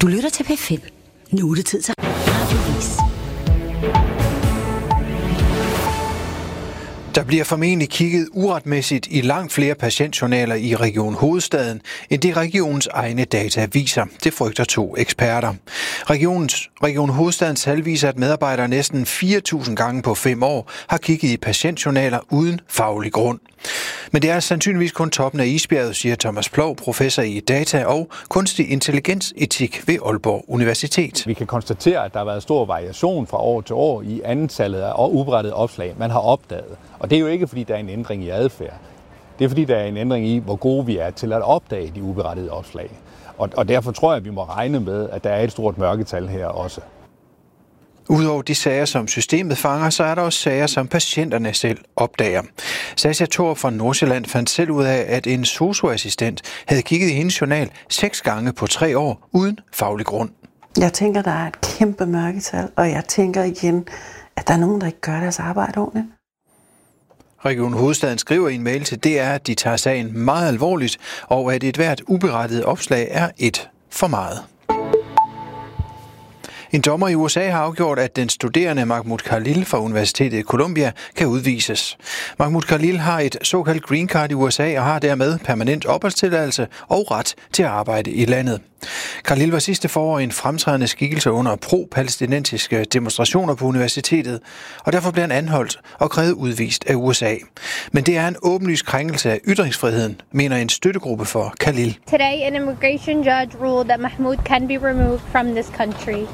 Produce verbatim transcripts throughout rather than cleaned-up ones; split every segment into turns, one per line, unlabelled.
Du lytter til P fem. Nu er det tid til Radiovis.
Der bliver formentlig kigget uretmæssigt i langt flere patientjournaler i Region Hovedstaden, end det regionens egne data viser. Det frygter to eksperter. Regionens, Region Hovedstadens tal viser, at medarbejdere næsten fire tusind gange på fem år har kigget i patientjournaler uden faglig grund. Men det er sandsynligvis kun toppen af isbjerget, siger Thomas Ploug, professor i data og kunstig intelligensetik ved Aalborg Universitet.
Vi kan konstatere, at der har været stor variation fra år til år i antallet af uberettede opslag, man har opdaget. Og det er jo ikke, fordi der er en ændring i adfærd. Det er, fordi der er en ændring i, hvor gode vi er til at opdage de uberettede opslag. Og, og derfor tror jeg, at vi må regne med, at der er et stort mørketal her også.
Udover de sager, som systemet fanger, så er der også sager, som patienterne selv opdager. Sascha Thor fra Nordsjælland fandt selv ud af, at en sosu-assistent havde kigget i hendes journal seks gange på tre år uden faglig grund.
Jeg tænker, der er et kæmpe mørketal, og jeg tænker igen, at der er nogen, der ikke gør deres arbejde ordentligt.
Region Hovedstaden skriver i en mail til D R, at de tager sagen meget alvorligt, og at et hvert uberettiget opslag er et for meget. En dommer i U S A har afgjort, at den studerende Mahmoud Khalil fra Universitetet i Columbia kan udvises. Mahmoud Khalil har et såkaldt green card i U S A og har dermed permanent opholdstilladelse og ret til at arbejde i landet. Khalil var sidste forår en fremtrædende skikkelse under pro-palæstinensiske demonstrationer på universitetet, og derfor blev han anholdt og krævet udvist af U S A. Men det er en åbenlys krænkelse af ytringsfriheden, mener en støttegruppe for Khalil.
Today, an immigration judge ruled that Mahmoud can be removed from this country.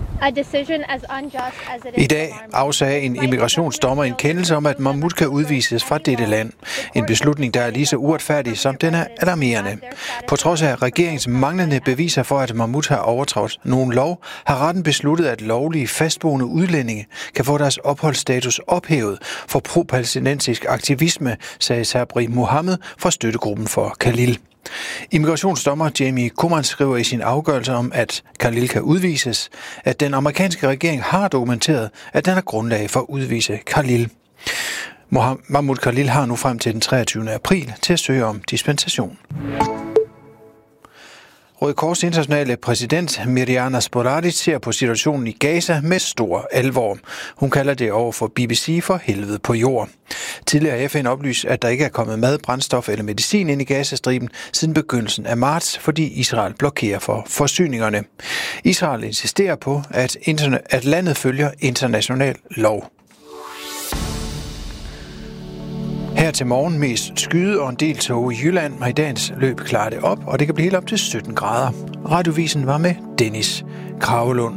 I dag afsagde en immigrationsdommer en kendelse om, at Mahmoud kan udvises fra dette land. En beslutning, der er lige så uretfærdig, som den er alarmerende. På trods af regeringens manglende beviser for, at Mahmoud har overtrådt nogen lov, har retten besluttet, at lovlige fastboende udlændinge kan få deres opholdsstatus ophævet for pro-palæstinensisk aktivisme, sagde Sabri Mohammed fra støttegruppen for Khalil. Immigrationsdommer Jamie Kuman skriver i sin afgørelse om, at Khalil kan udvises, at den amerikanske regering har dokumenteret, at den har grundlag for at udvise Khalil. Mahmoud Khalil har nu frem til den treogtyvende april til at søge om dispensation. Røde Kors internationale præsident Mirjana Sporadic ser på situationen i Gaza med stor alvor. Hun kalder det over for B B C for helvede på jord. Tidligere har F N oplyst, at der ikke er kommet mad, brændstof eller medicin ind i Gazastriben siden begyndelsen af marts, fordi Israel blokerer for forsyningerne. Israel insisterer på, at, interna- at landet følger international lov. Her til morgen mest skyde og en del tåge i Jylland, og i dagens løb klarer det op, og det kan blive helt op til sytten grader. Radiovisen var med Dennis Kragelund.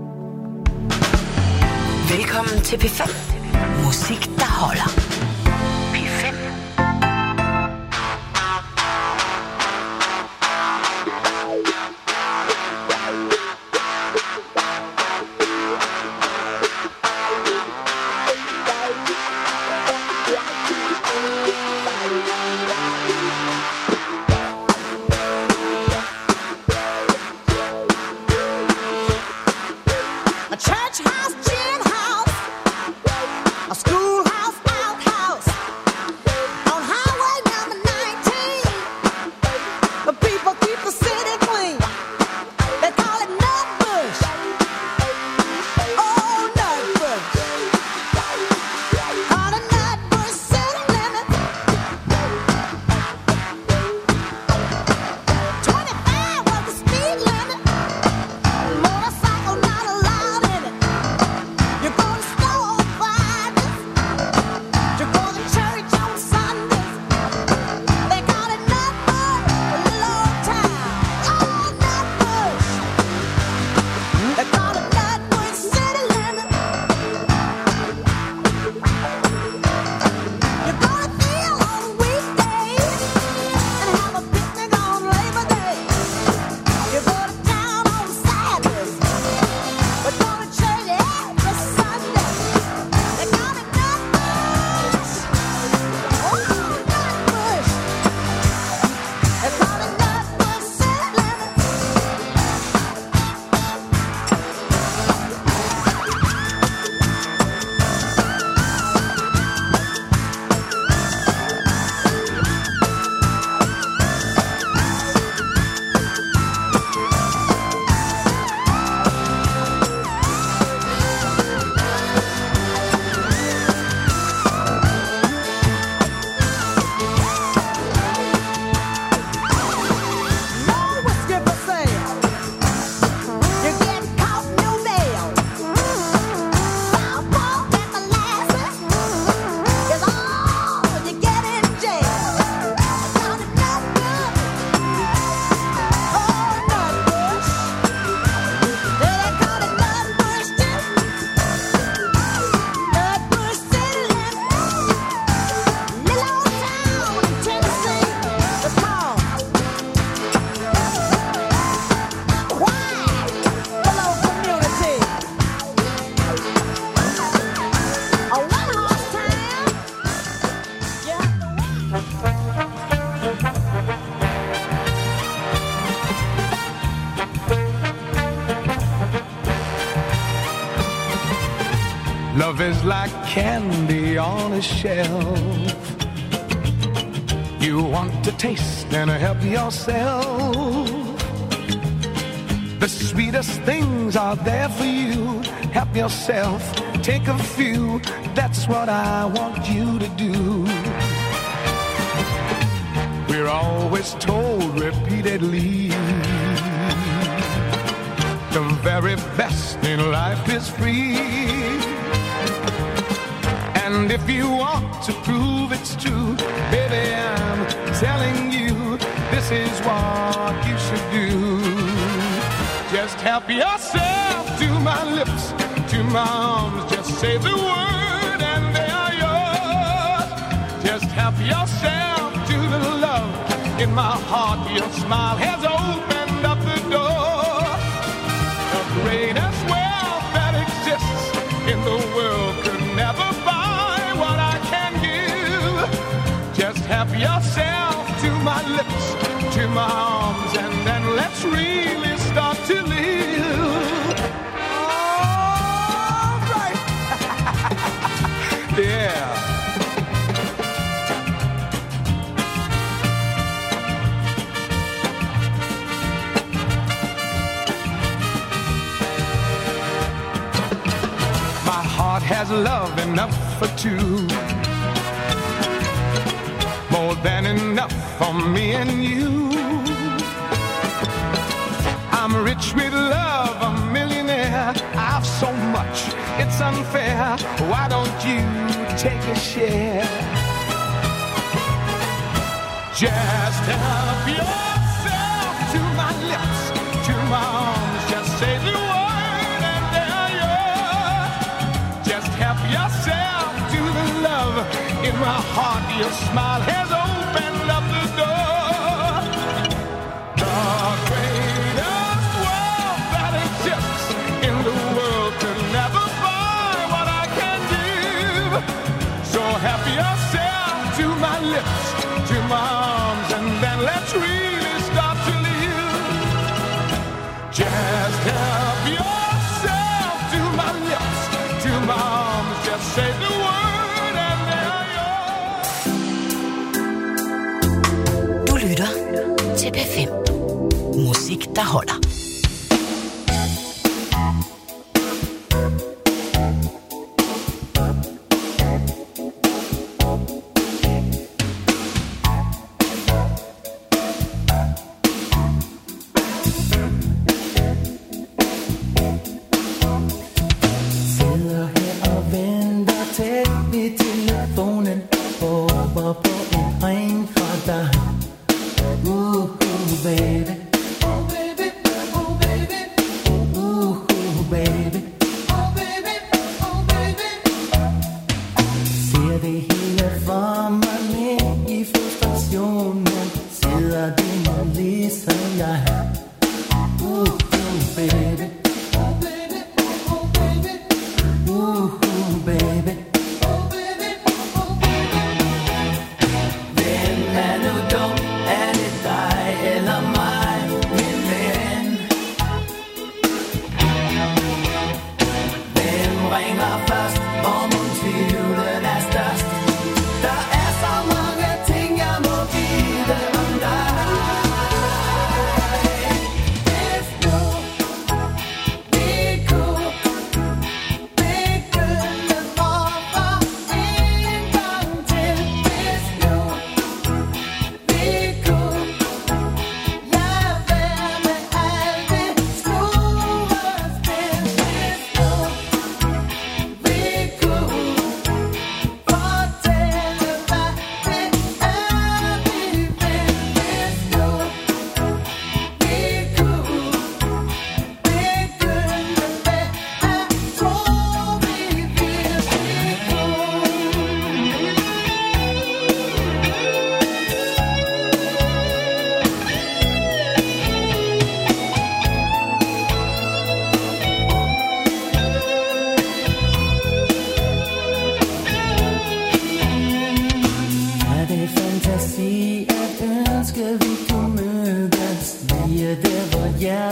Velkommen til P fem. Musik, der holder. P fem.
A church house, gin house, a schoolhouse, outhouse. is like candy on a shelf. You want to taste and help yourself. The sweetest things are there for you. Help yourself, take a few. That's what I want you to do. We're always told repeatedly the very best in life is free. And if you want to prove it's true, baby, I'm telling you, this is what you should do. Just help yourself to my lips, to my arms. Just say the word and they are yours. Just help yourself to the love in my heart. Your smile has opened up the door. The greatest wealth that exists in the world could never buy what I can give. Just help yourself to my lips, to my arms, and then let's really start to live. All right. Yeah. My heart has love enough for two, more than enough for me and you. I'm rich with love, a millionaire. I've so much, it's unfair. Why don't you take a share? Just help yourself to my lips, to my arms. Just say the word and there you're. Just help yourself to the love in my heart. Your smile has opened up the door. The greatest wealth that exists in the world could never buy what I can give. So help yourself to my lips, to my arms, and then let's really start to live. Just help yourself to my lips, to my arms. Just say the word and there you're.
Du lytter til P fem. Musik, der holder.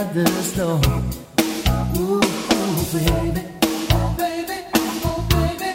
Uh, uh, baby, oh baby, oh baby.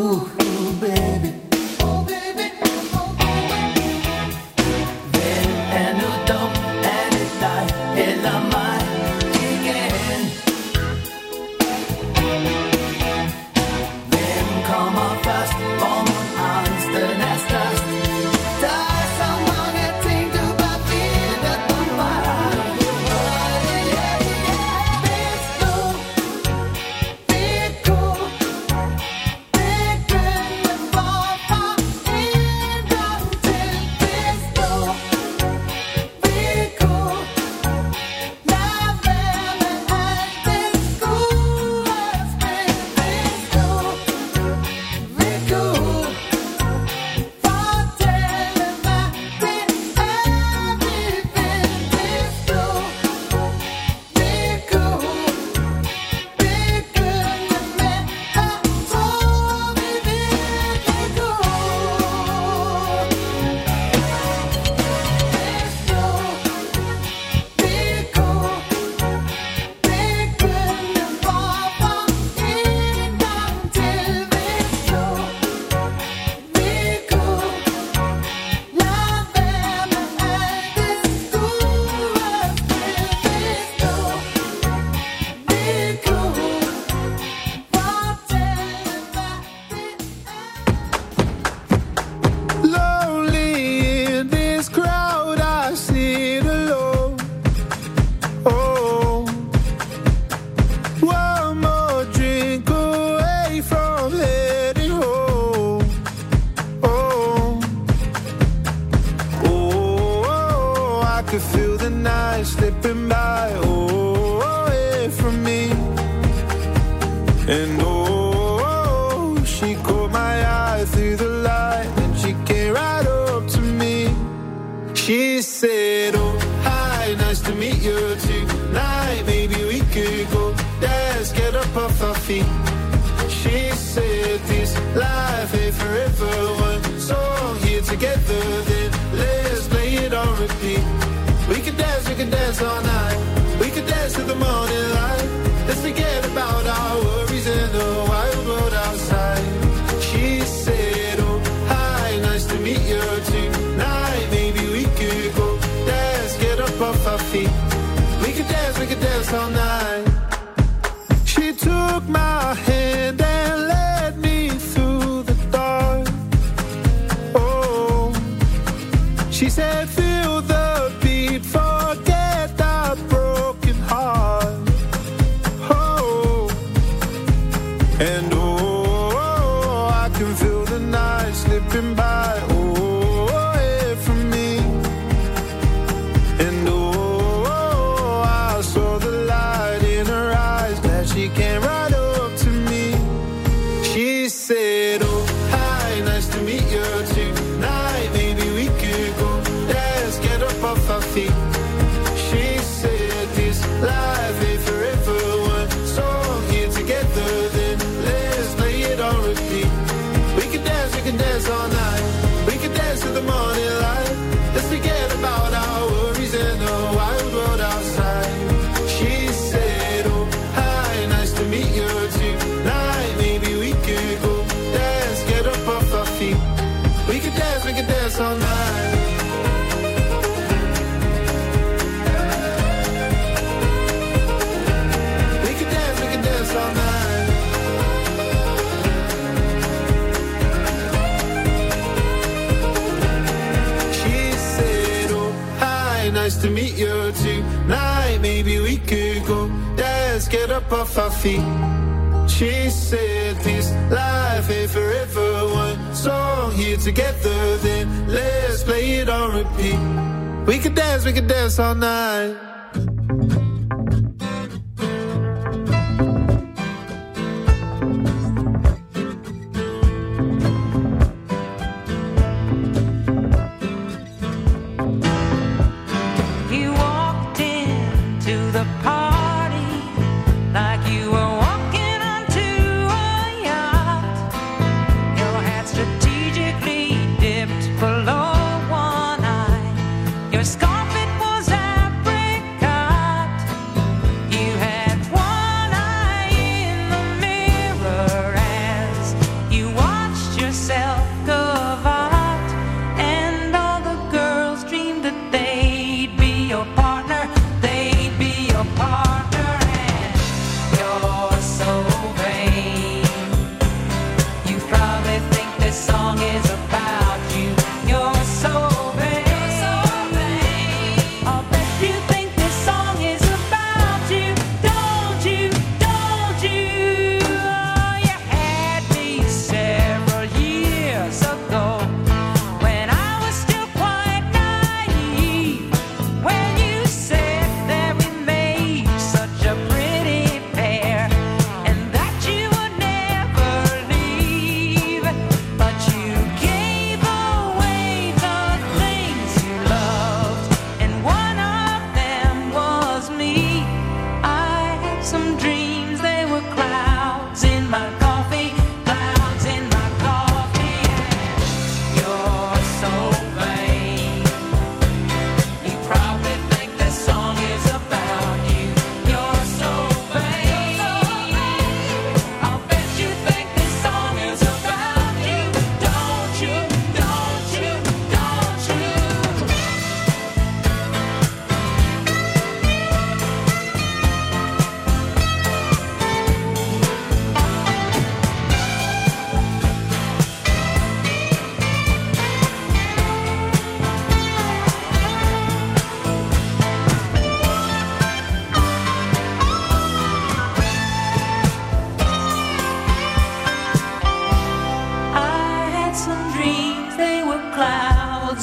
And oh, she caught my eye through the light, and she came right up to me. She said, oh, hi, nice to meet you tonight. Maybe we could go dance, get up off our feet. She said, this life ain't forever. One song here together, then let's play it on repeat. We could dance, we could dance all night. We could dance to the morning light. Let's forget about our worries and the wild world outside. She said, oh, hi, nice to meet you tonight. Maybe we could go dance, get up off our feet. We could dance, we could dance all night. She took my hand and led me through the dark. Oh, she said, feel the beat, forget that broken heart. And oh, I can feel the night slipping by, oh, away from me. And oh, I saw the light in her eyes, glad she came right up to me. She said, oh, hi, nice to meet you tonight. Maybe we could go dance, get up off our feet. She said, this life ain't forever. One song here together, then let's play it on repeat. We can dance, we can dance all night. We can dance to the morning light. Let's forget about our worries and the wild world outside. She said, oh, hi, nice to meet you tonight. Maybe we could go dance, get up off our feet. We can dance, we can dance all night. We can dance, we can dance all night. She said, oh, hi, nice to meet you tonight. Maybe we could go dance, get up off our feet. She said, this life ain't forever. One song here together, then let's play it on repeat. We could dance, we could dance all night.
You walked into the party like you were walking onto a yacht. Your hat strategically dipped below one eye. Your scarf, it was apricot. You had one eye in the mirror as you watched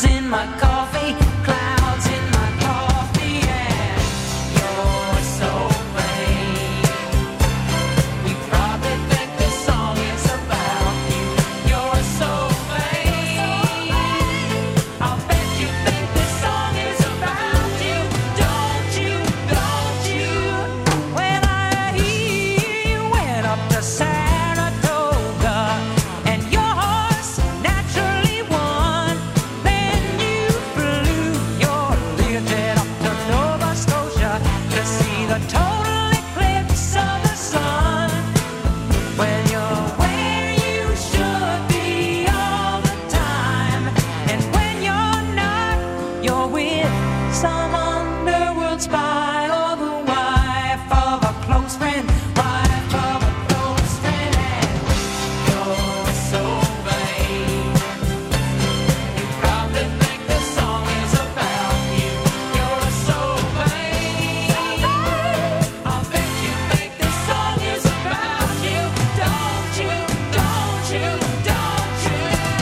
clouds in my coffee, clouds in my coffee, and you're so vain. You probably think this song is about you. You're so vain. I'll bet you think this song is about you. Don't you, don't you? When I hear you went up to Saratoga and your horse naturally won, then you flew your Learjet up to Nova Scotia to see the total eclipse of the sun. When you're where you should be all the time, and when you're not, you're with some underworld spy or the wife of a close friend, wife of a close friend, and you're so vain. You probably think this song is about you. You're so vain. I'll bet you think this song is about you. Don't you, don't you, don't you?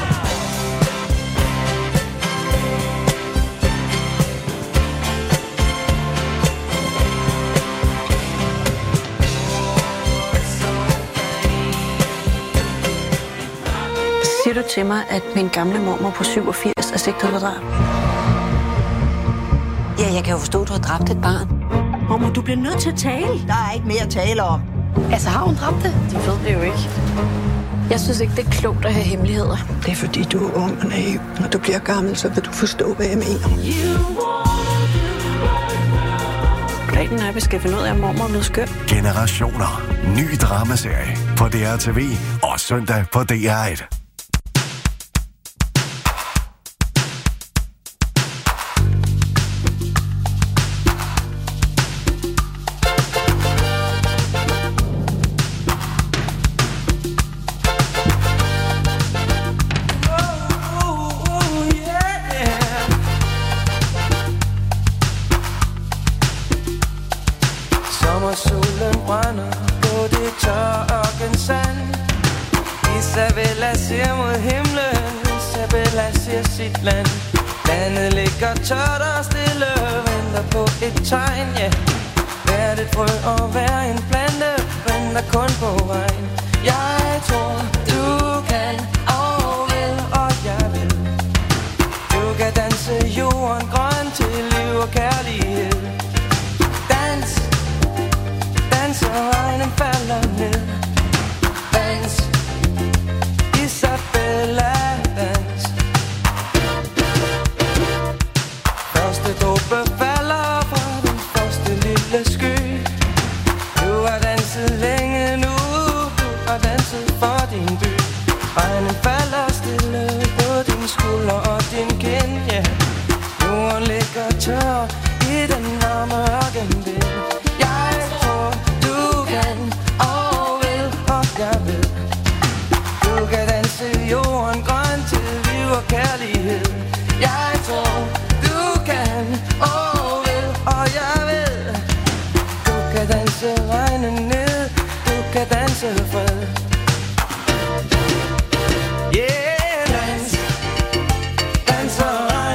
Siger du til mig, at min gamle mormor på syvogfirs er sigtet for drab?
Ja, jeg kan jo forstå, at du har dræbt et barn.
Mormor, du bliver nødt til at tale.
Der er ikke mere at tale om.
Altså, har hun dræbt det? Det ved det jo ikke. Jeg synes ikke, det er klogt at have hemmeligheder.
Det er fordi, du er ung og naiv. Når du bliver gammel, så vil du forstå, hvad jeg mener.
Planen er, at vi skal finde ud af, at mormor er blevet skøn.
Generationer. Ny dramaserie på D R T V og søndag på D R et.
Sommersolen brænder på det tørre ørkensand. Isabella ser mod himlen, Isabella ser sit land. Landet ligger tørt og stille, venter på et tegn, ja. Hvert et frø og hver en plante, venter kun på vejen. Jeg tror, du kan og vil, og jeg vil. Du kan danse jorden grøn til liv og kærlighed. Dans, dans og regnen falder ned. Dans, Isabella, dans. Første dråbe falder fra den første lille sky. Du har danset længe nu, du har danset for din by. Regnen falder stille på din skulder og din kind, ja. Yeah. Jorden ligger tør i den varme ørkenvind. Jeg tror, du kan og vil, og jeg ved. Du kan danse jorden grøn til liv og kærlighed. Jeg tror, du kan og vil, og jeg ved. Du kan danse regnen ned, du kan danse fred. Yeah, dans, dans og regnen.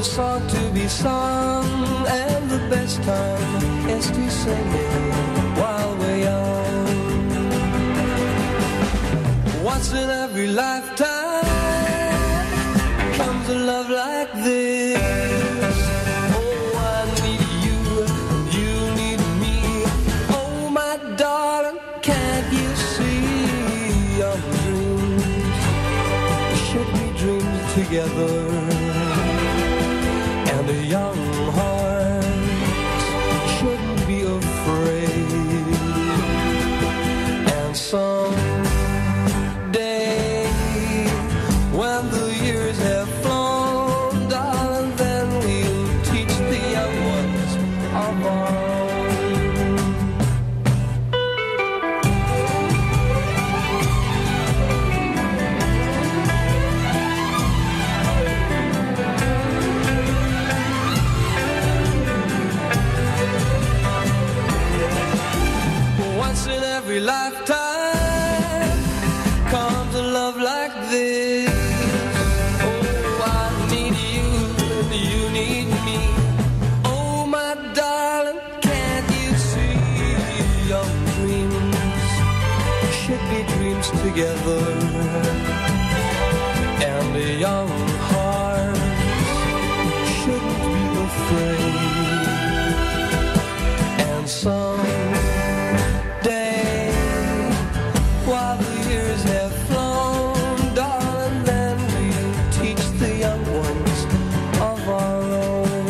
a song to be sung, and the best time is to sing it while we're young. Once in every lifetime comes a love like this. Oh, I need you, you need me. Oh, my darling, can't you see our dreams should be dreams together? And a young heart shouldn't be afraid. And someday, when the years have flown, darling, then we'll teach the young ones our bond. Once in every lifetime comes a love like this. Oh, I need you and you need me. Oh, my darling, can't you see young dreams should be dreams together? And a young heart shouldn't be afraid. And some while the years have flown, darling, then we'll teach the young ones of our own.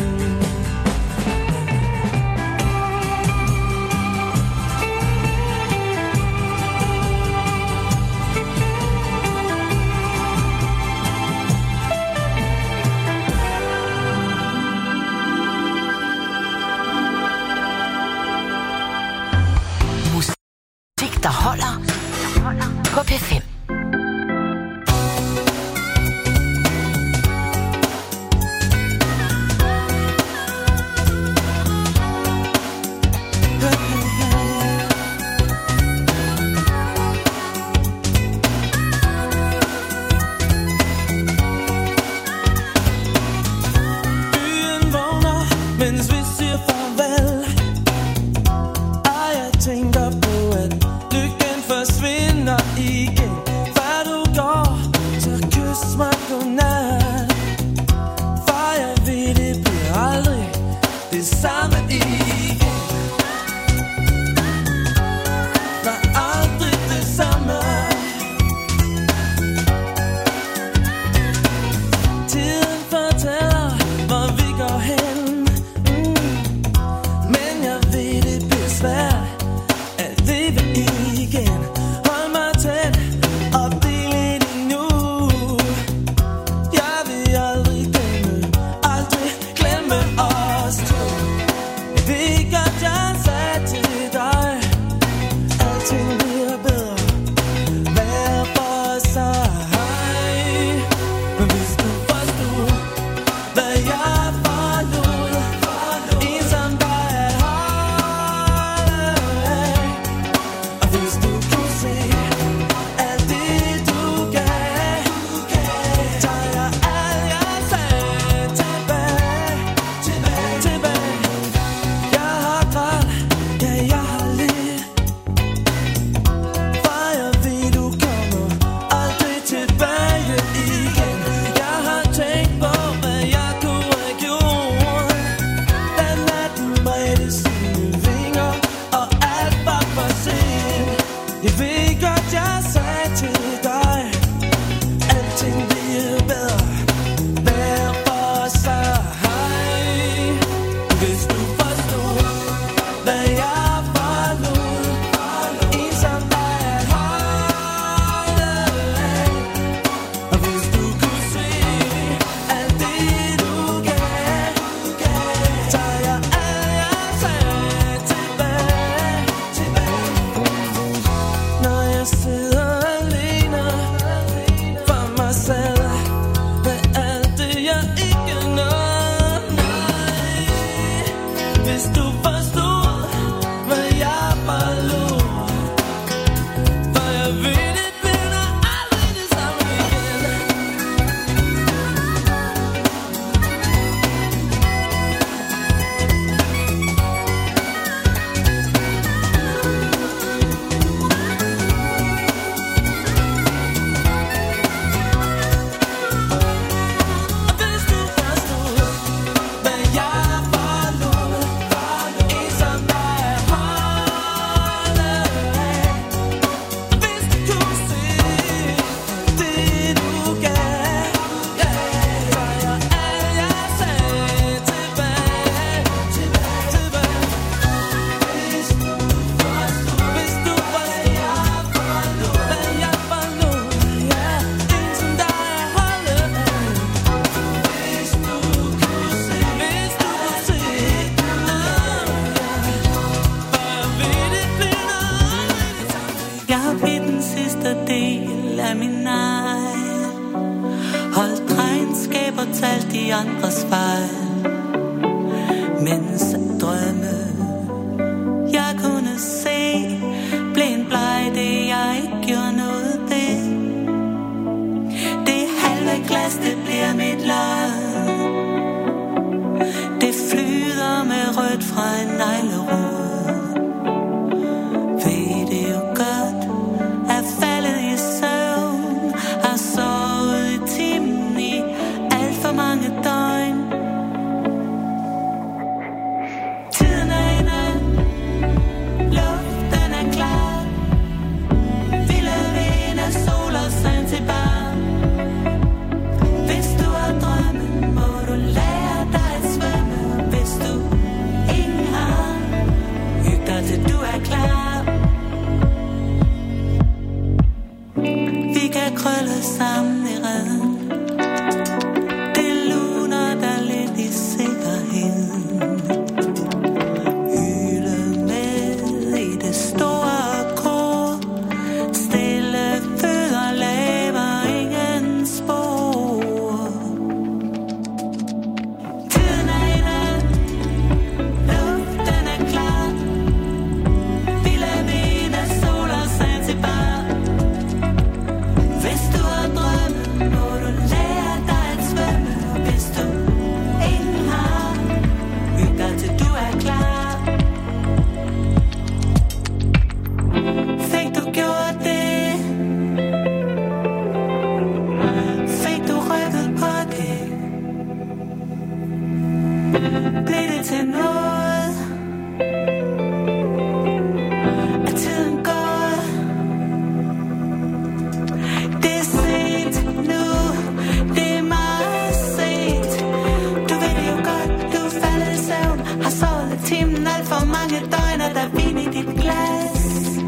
genfortalt de andres fejl, mens at drømme jeg kunne se blev en bleg, det jeg ikke gjorde noget ved. Det halve glas, det bliver mit lod. Det flyder med rødt fra en neglerod. Ved det jo godt, er faldet i søvn, har sovet i timen i alt for mange døgn. Tiden er inde, luften er klar, vilde vinde, sol og Zanzibar. Hvis du har drømme, må du lære dig at svømme. Hvis du ingen har, hyg dig til du er klar. Vi kan krølle sammen i redden. Det luner der lidt i sikkerheden. Hyle med i det store kor. Stille fødder laver ingen spor. Tiden er inde, luften er klar. Vilde vinde, sol og Zanzibar. Hvis du har drømme, må du lære dig at svømme. Hvis du ingen har, hyg dig til du er klar. Fik du gjort det? Fik du rykket på det? Blev det til noget? Er tiden gået? Det er sent nu, det er meget sent. Du ved det jo godt, du er faldet i søvn. Har sovet i timen alt for mange døgn, og der er vin i dit glas.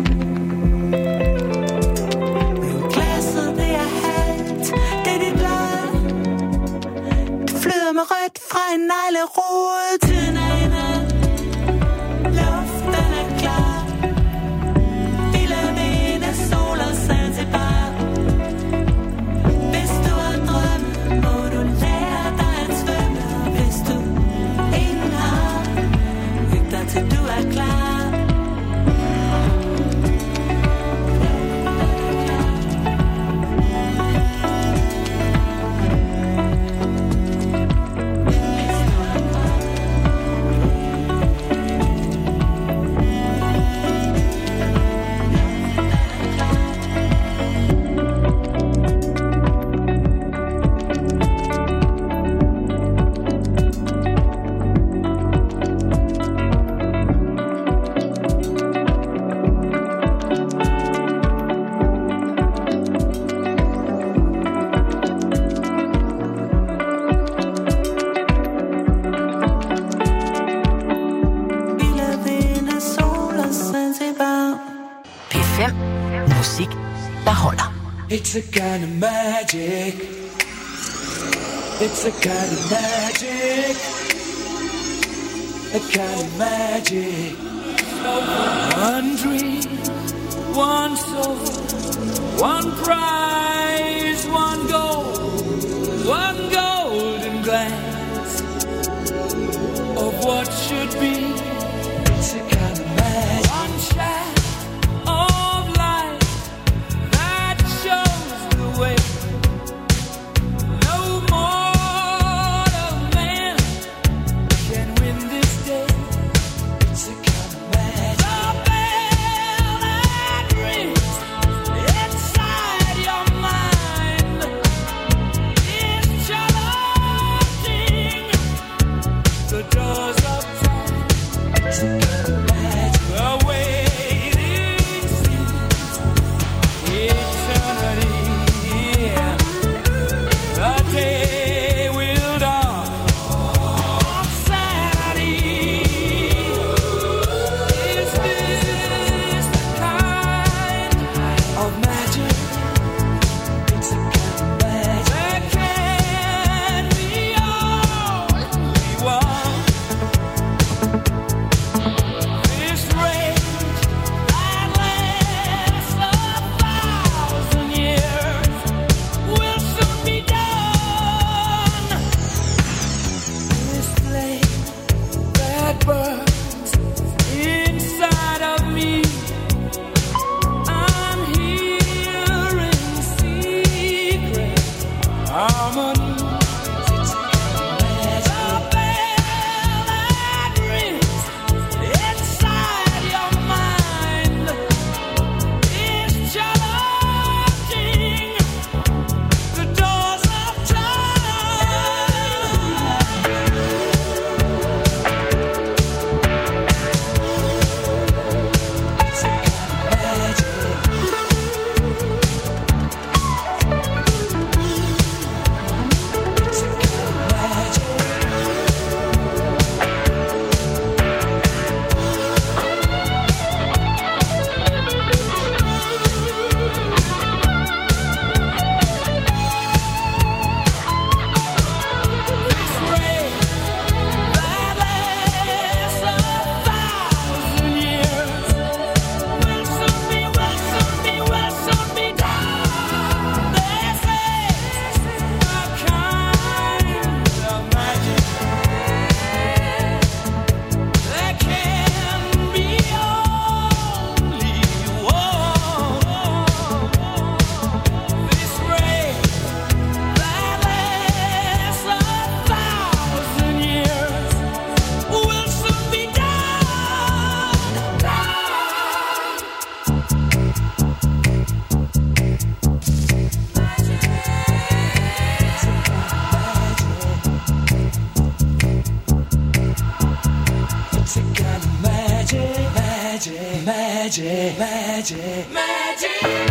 Men glasset det er halvt, det er dit lod. Det flyder med rødt fra en neglerod. Tiden er inde, luften er klar. Vilde vinde, sol og Zanzibar. Hvis du har drømme, må du lære dig at svømme. Hvis du ingen har, hyg dig til du er klar. Vilde vinde, sol og Zanzibar.
P fem. Musik, der holder.
It's a kind of magic. It's a kind of magic. A kind of magic. One dream, one soul, one prize, one goal, one golden glance of what should be. It's a kind of magic. One shot of light that shows the way. No mortal man can win this day. It's a kind of magic. The bell that rings inside your mind
Magic, magic, magic.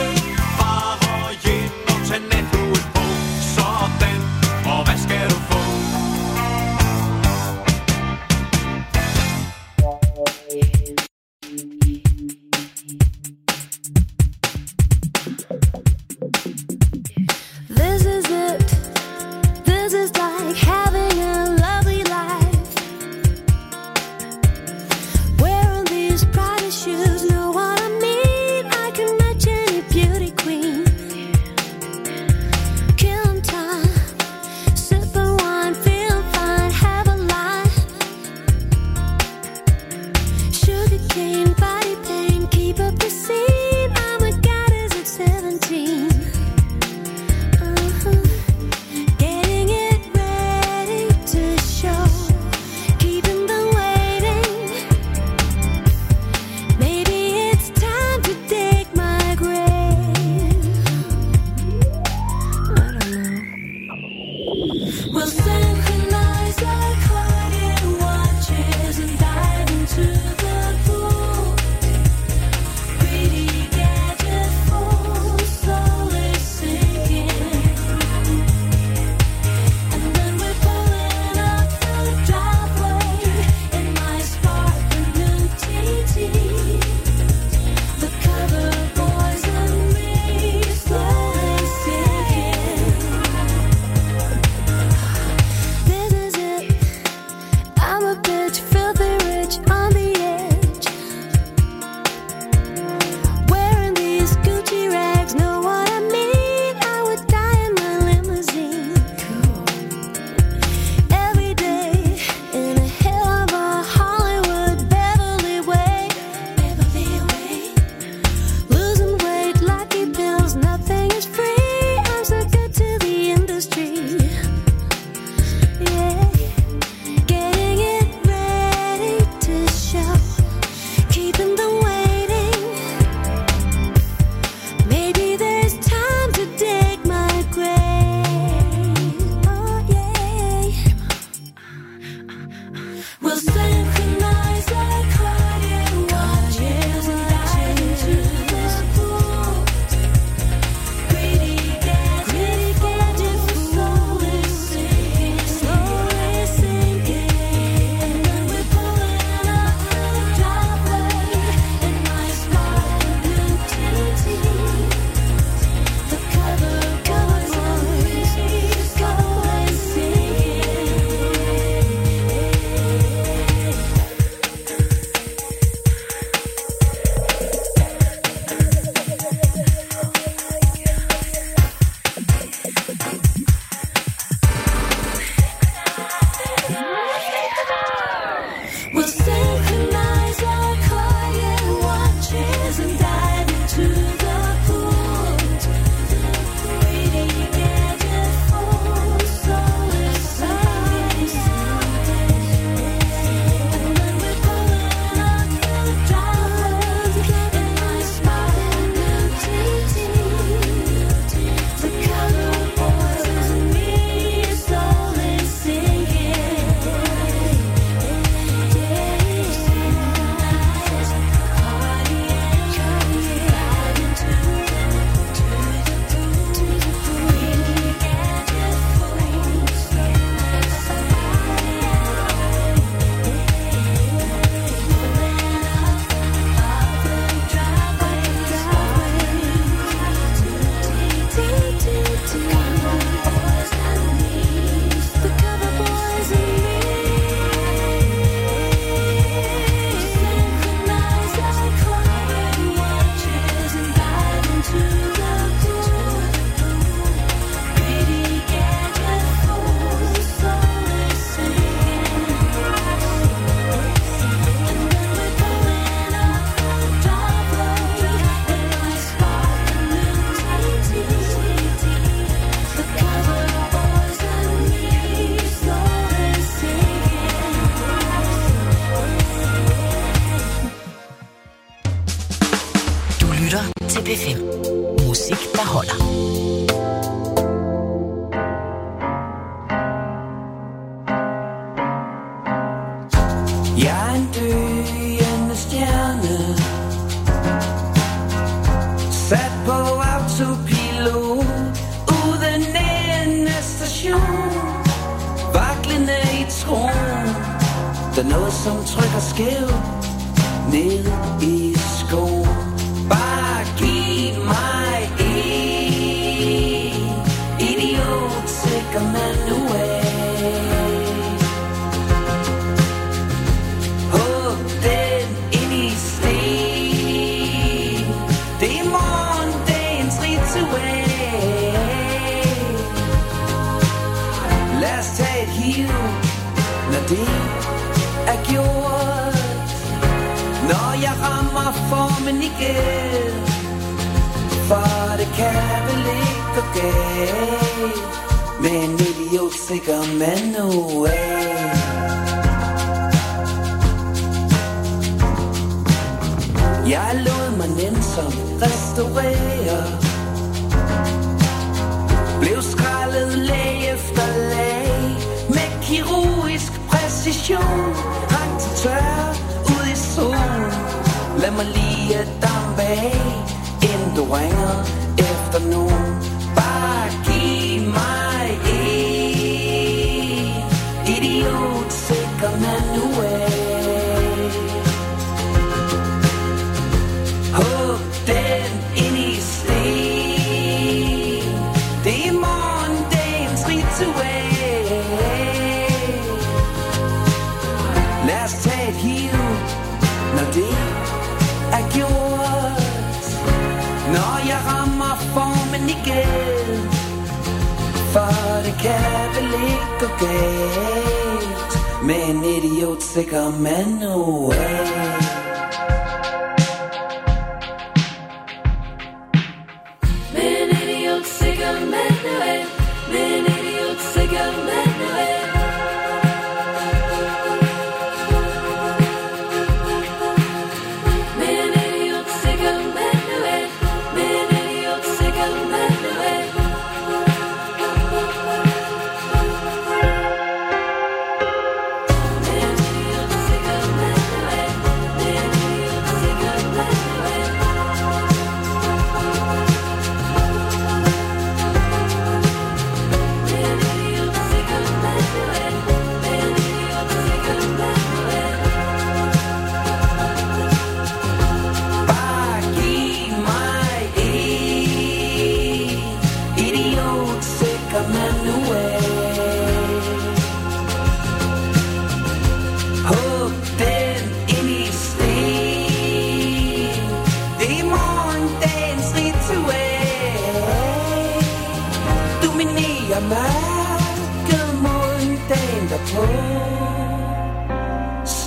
Tag nattuen på, sådan, og hvad skal du få?
til P fem. Musik, der holder.
Jeg er en døende stjerne, sat på autopilot, uden endestation, vaklende i troen. Der er noget, som trykker skævt ned i skoen. Bare giv mig en idiot, sikker manual. Hug den ind i sten. Det er morgendagens ritual. Lad os tage et hiv, når det er gjort. Når jeg rammer formen igen, for det kan vel ikke gå galt med en idiotsikker manual. Jeg lod mig nænsom restaurere, blev skrællet lag efter lag med kirurgisk præcision, hang til tør ud i solen. Lad mig lige dampe af, inden du ringer efter nogen. Bare giv mig en idiotsikker manual. Hug den ind i sten. Det er morgendagens ritual. Lad os tage et hiv, når det er gjort. Når jeg rammer formen igen, for det kan vel ikke gå galt med en idiotsikker manual. Med en idiotsikker manual. Med en idiotsikker manual.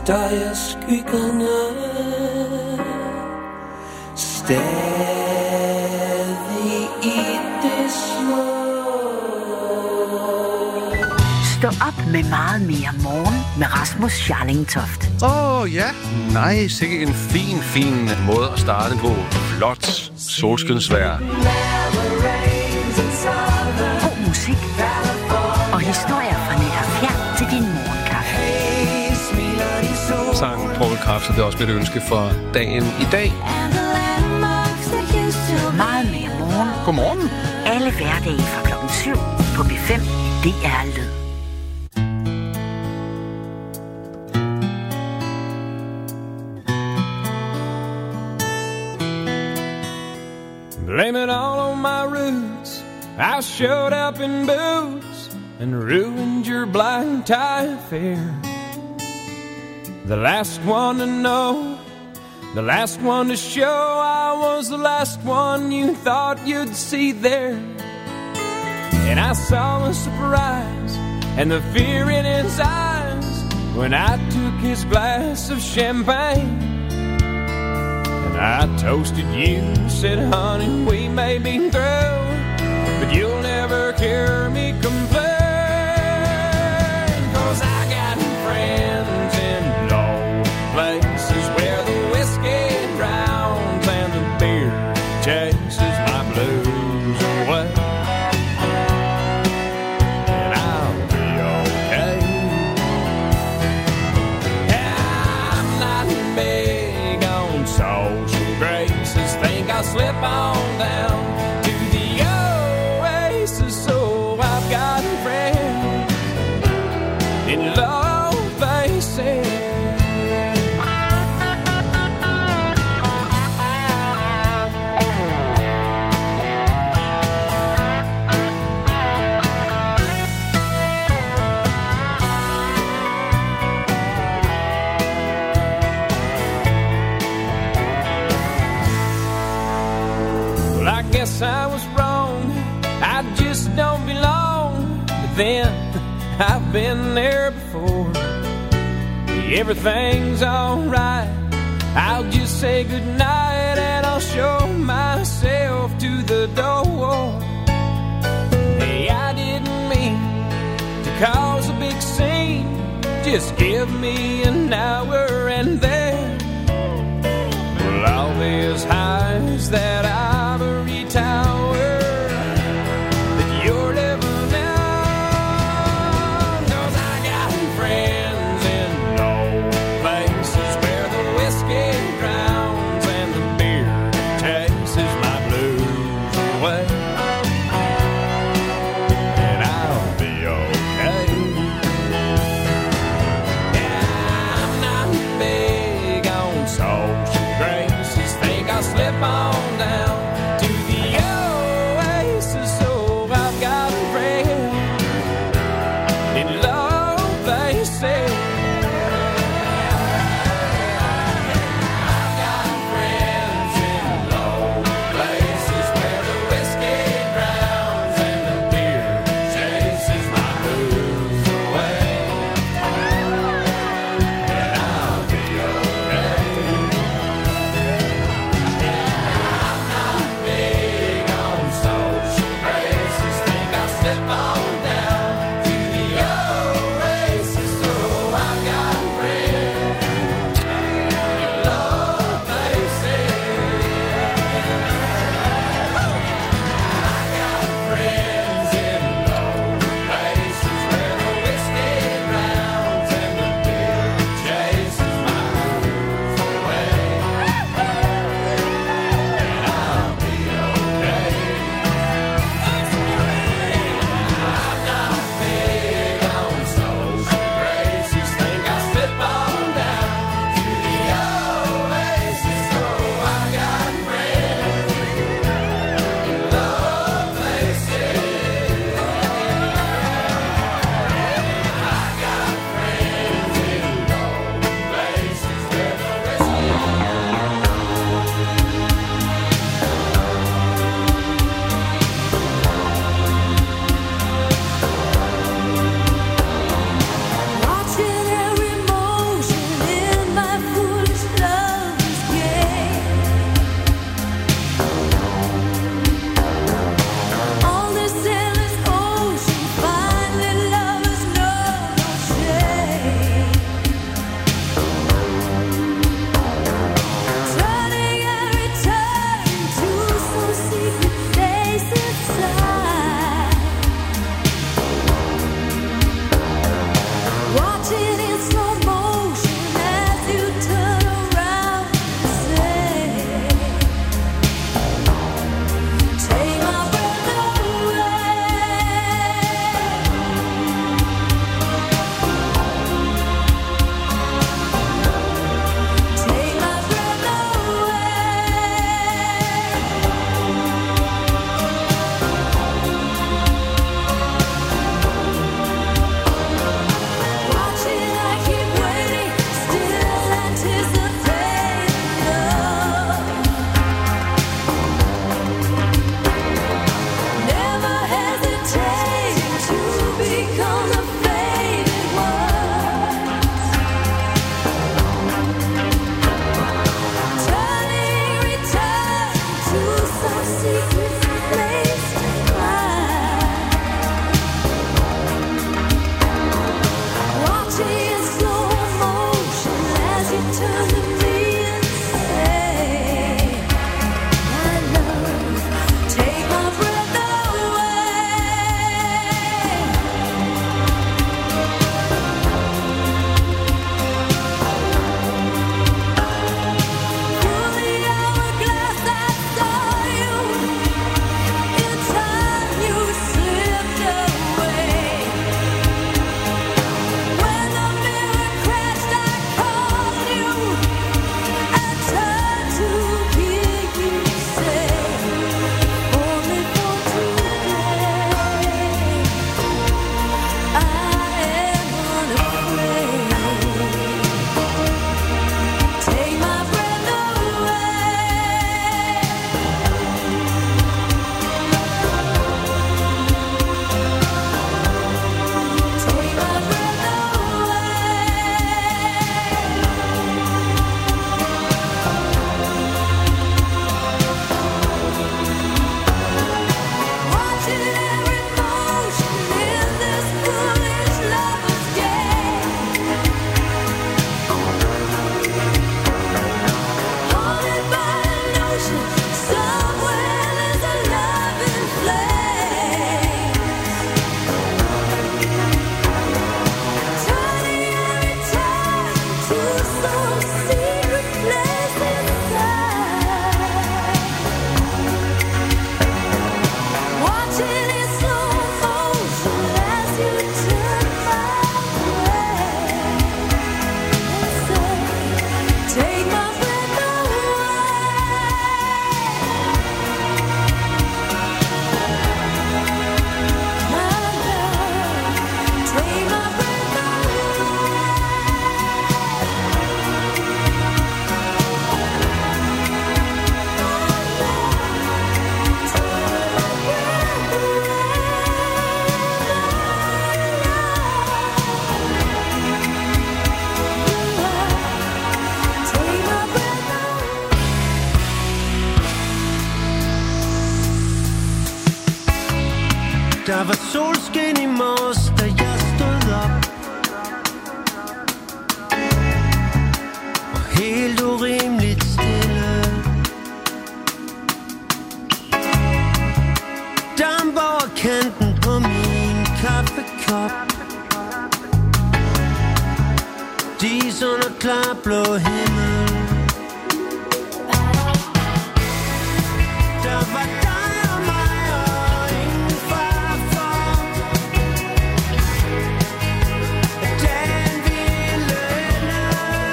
der er skyggerne stadig i det små.
Stå op med meget mere morgen med Rasmus Scharlingtoft.
Åh oh, ja, nej, sikke en fin, fin måde at starte på. Flot solskinsvejr.
God musik og historier fra nær og fjern til din morgenkaffe.
Sangen Paul Kræft, det er også mit ønske for dagen i dag.
Meget mere morgen.
Godmorgen.
Alle hverdage fra klokken syv på B fem. Det er Lyd.
Blame it all on my roots. I showed up in boots and ruined your blind tie affair. The last one to know, the last one to show. I was the last one you thought you'd see there. And I saw the surprise and the fear in his eyes when I took his glass of champagne. I toasted you, said, honey, we may be through, but you'll never hear me complain. 'Cause I got friends in low places where the whiskey drowns and the beer chases my blues away. And I'll be okay. I'm not big on social graces. Think I'll slip on down to the oasis. So I've got a friend in low places. Guess I was wrong, I just don't belong. But then, I've been there before. Everything's alright, I'll just say goodnight and I'll show myself to the door. Hey, I didn't mean to cause a big scene. Just give me an hour and then well, all these highs that I've reached tower that you're living on. 'Cause I got friends in low places where the whiskey drowns and the beer chases my blues away. And I'll be okay. Yeah, I'm not big on social graces. Think I'll slip on down
solskin i morges, da jeg stod op. Og helt urimeligt stille. Damp over kanten på min kaffekop. Dis under klar blå himmel. Der var dig og mig og ingen far for, at dagen ville ende.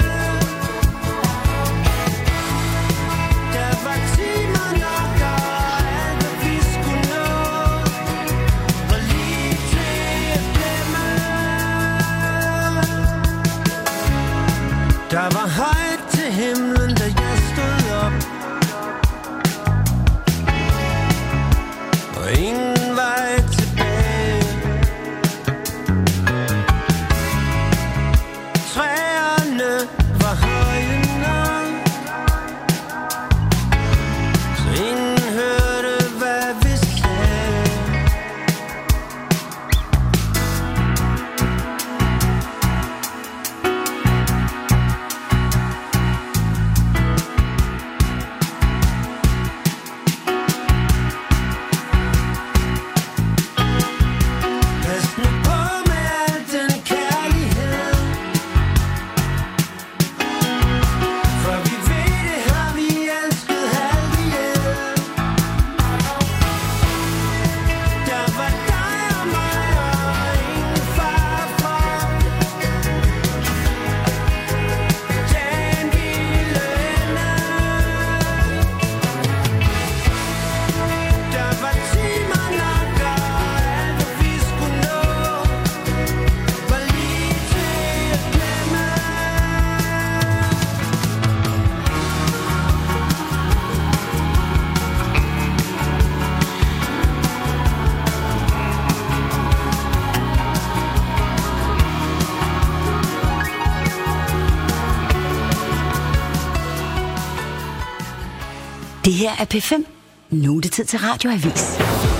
Der var timer nok og alt hvad vi skulle nå var lige til at glemme. Der var højt til himlen, da jeg stod op. Og ingen vej tilbage. Træerne var høje nok, så ingen hørte, hvad vi sagde. Pas nu på med al den kærlighed, for vi ved det har vi elsket halvt ihjel. Der var dig og mig og ingen far for, dagen ville ende. Der var timer nok og alt hvad vi skulle nå var lige til at glemme.
Det her er P fem. Nu er det tid til Radioavis.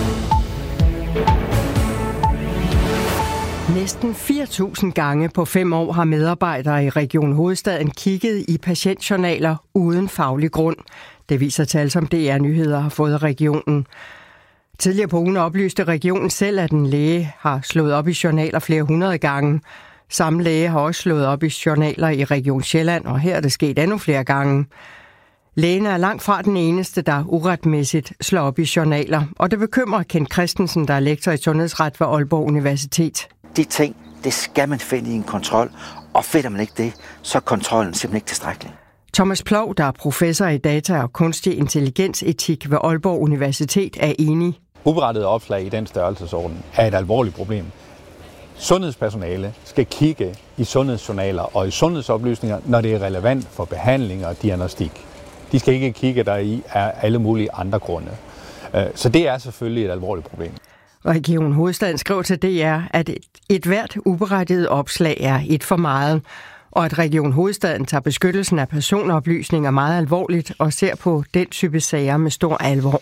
Næsten fire tusind gange på fem år har medarbejdere i Region Hovedstaden kigget i patientjournaler uden faglig grund. Det viser tal, som D R Nyheder har fået af regionen. Tidligere på ugen oplyste regionen selv, at en læge har slået op i journaler flere hundrede gange. Samme læge har også slået op i journaler i Region Sjælland, og her er det sket endnu flere gange. Lægen er langt fra den eneste, der uretmæssigt slår op i journaler, og det bekymrer Kent Christensen, der er lektor i sundhedsret ved Aalborg Universitet.
De ting, det skal man finde i en kontrol, og finder man ikke det, så er kontrollen simpelthen ikke tilstrækkelig.
Thomas Plov, der er professor i data og kunstig intelligensetik ved Aalborg Universitet, er enig.
Uberettede opslag i den størrelsesorden er et alvorligt problem. Sundhedspersonale skal kigge i sundhedsjournaler og i sundhedsoplysninger, når det er relevant for behandling og diagnostik. De skal ikke kigge der i af alle mulige andre grunde. Så det er selvfølgelig et alvorligt problem.
Region Hovedstaden skrev til D R, at et, et hvert uberettiget opslag er et for meget, og at Region Hovedstaden tager beskyttelsen af personoplysninger meget alvorligt og ser på den type sager med stor alvor.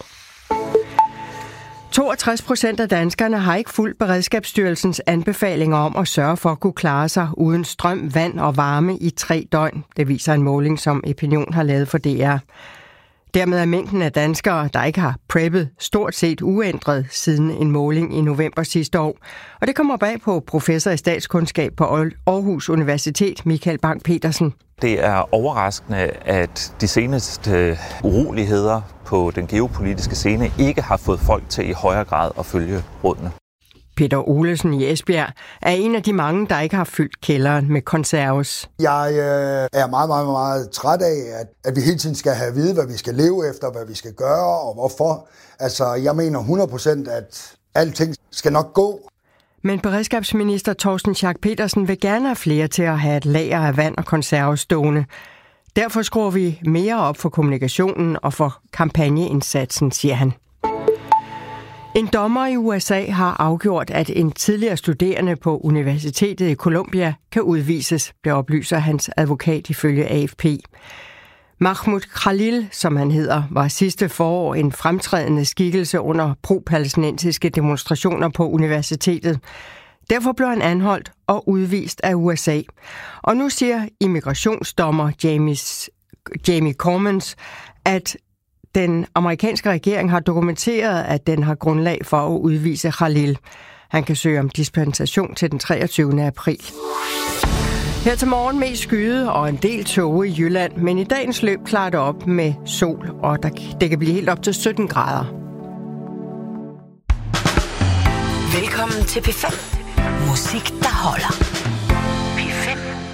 toogtres procent af danskerne har ikke fulgt Beredskabsstyrelsens anbefalinger om at sørge for at kunne klare sig uden strøm, vand og varme i tre døgn. Det viser en måling, som Opinion har lavet for D R. Dermed er mængden af danskere, der ikke har preppet, stort set uændret siden en måling i november sidste år. Og det kommer bag på professor i statskundskab på Aarhus Universitet, Michael Bang Petersen.
Det er overraskende, at de seneste uroligheder på den geopolitiske scene ikke har fået folk til i højere grad at følge rådene.
Peter Olesen i Esbjerg er en af de mange, der ikke har fyldt kælderen med konserves.
Jeg øh, er meget, meget, meget træt af, at, at vi hele tiden skal have at vide, hvad vi skal leve efter, hvad vi skal gøre og hvorfor. Altså, jeg mener hundrede procent, at alting skal nok gå.
Men beredskabsminister Torsten Schack Petersen vil gerne have flere til at have et lager af vand og konserves stående. Derfor skruer vi mere op for kommunikationen og for kampagneindsatsen, siger han. En dommer i U S A har afgjort, at en tidligere studerende på Universitetet i Columbia kan udvises, det oplyser hans advokat ifølge A F P. Mahmoud Khalil, som han hedder, var sidste forår en fremtrædende skikkelse under pro-palæstinensiske demonstrationer på universitetet. Derfor blev han anholdt og udvist af U S A. Og nu siger immigrationsdommer James, Jamie Cormans, at den amerikanske regering har dokumenteret, at den har grundlag for at udvise Khalil. Han kan søge om dispensation til den treogtyvende april. Her til morgen mest skyde og en del tåge i Jylland, men i dagens løb klarer det op med sol, og der, det kan blive helt op til sytten grader.
Velkommen til P fem. Musik, der holder. P fem.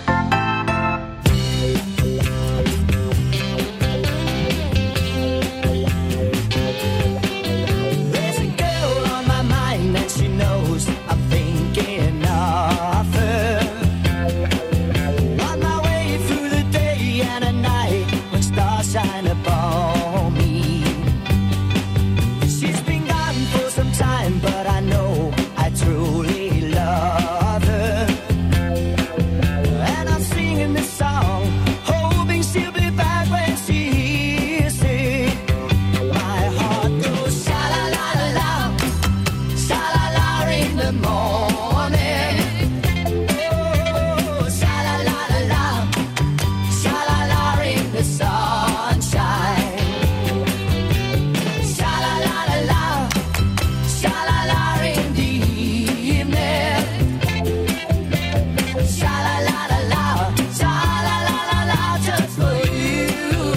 There's a girl on my mind and she knows I'm thinking of her. On my way through the day and a night when stars shine upon me. She's been gone for some time, but I know I truly love her. And I'm singing this song, hoping she'll be back when she hears it. My heart goes sha-la-la-la-la, sha-la-la in the morning. Oh, sha-la-la-la-la, sha-la-la in the sunshine. Sha-la-la-la-la, sha-la-la in the evening. Sha-la-la-la-la, sha-la-la-la-la, just for you.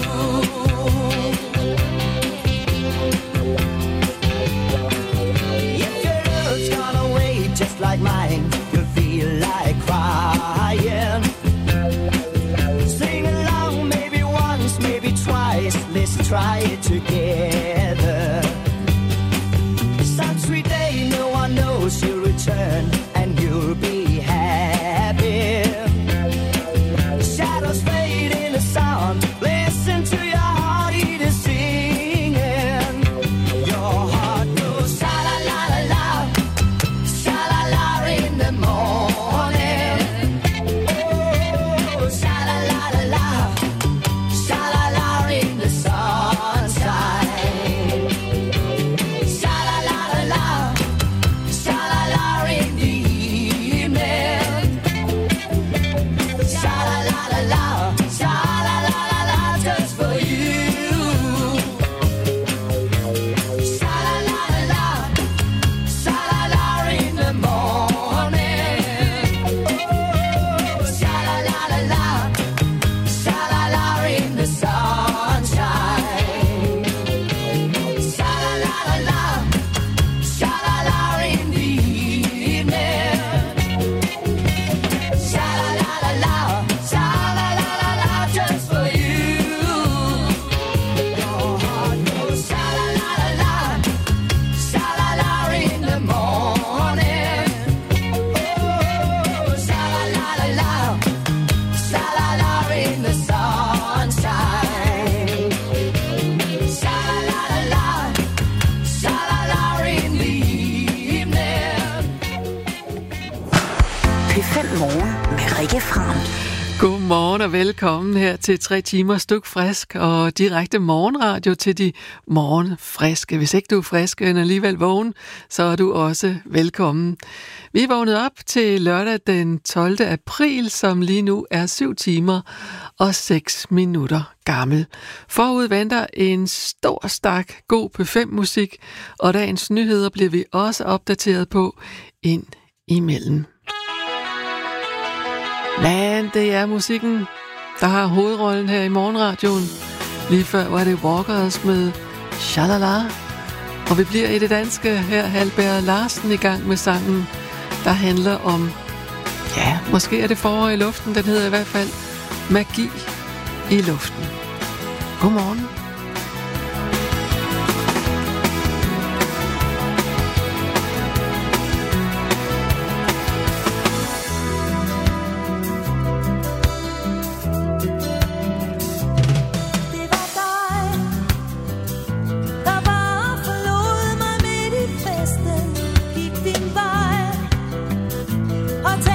If your love's gone away just like mine, you'll feel like crying. Sing along maybe once, maybe twice, let's try it together. Some sweet day no one knows you'll return and you'll be happy. Shadows fade in the sun, listen to your heart eat is singing. Your heart goes sha-la-la-la-la, sha-la-la in the morning. Oh, sha-la-la-la-la, sha-la-la in the sunshine. Sha-la-la-la-la, sha-la-la in the evening. Sha-la-la-la-la, sha-la-la-la-la, just for you. Sha-la-la-la-la, sha-la-la in the morning. Oh, sha-la-la-la-la, sha-la-la in the sunshine. Sha-la-la-la-la, sha-la-la in the evening. Sha-la-la-la-la, sha-la-la-la-la, just for you. Your heart goes sha-la-la-la-la, sha-la-la in the morning. Oh, sha-la-la-la-la, sha-la-la in the sunshine. Sha-la-la-la-la, sha-la-la in the evening.
P fem Morgen med Rikke Fram.
Godmorgen og velkommen her til tre timer stuk frisk og direkte morgenradio til de morgenfriske. Hvis ikke du er frisk, men alligevel vågen, så er du også velkommen. Vi er vågnet op til lørdag den tolvte april, som lige nu er syv timer og seks minutter gammel. Forud venter en stor stak god P fem musik, og dagens nyheder bliver vi også opdateret på ind imellem. Men det er musikken, der har hovedrollen her i morgenradioen. Lige før var det Walkers med Shalala. Og vi bliver i det danske her, Halberg Larsen i gang med sangen, der handler om, ja, måske er det forår i luften, den hedder i hvert fald Magi i luften. Godmorgen.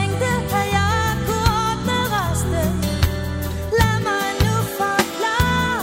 Lad mig nu forklare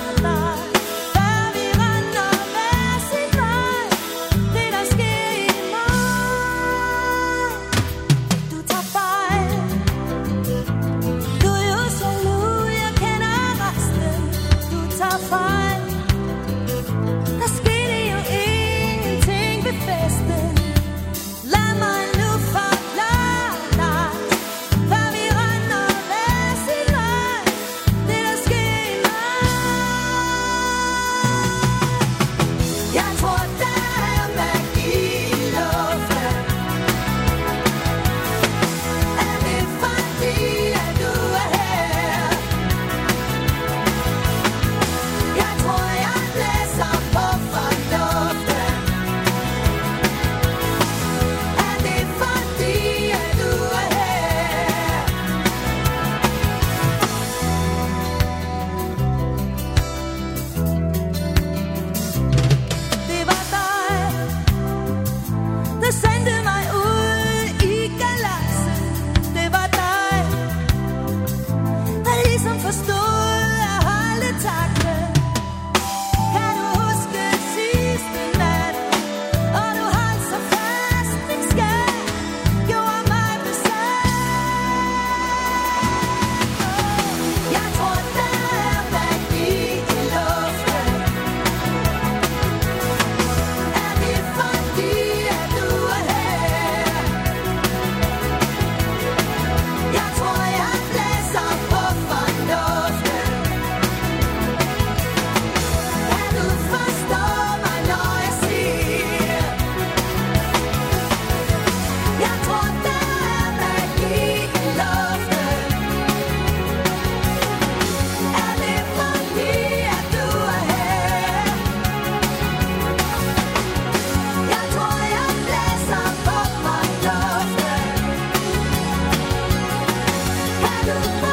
ligesom forstod at holde takten. Kan du huske sidste nat, og du holdt så fast, din skær gjorde mig besat. Jeg tror, der er magi i luften. Er det fordi, at du er her? Jeg tror, jeg blæser på fornuften. Kan du forstå mig, når jeg siger? Jeg tror, der er magi i luften. Er det fordi, at du er her? Jeg tror, jeg blæser på fornuften. Kan du